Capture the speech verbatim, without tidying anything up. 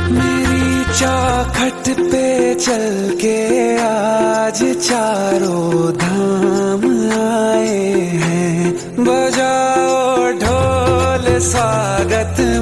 मेरी चौखट पे चल के आज चारों धाम आए हैं। बजाओ ढोल स्वागत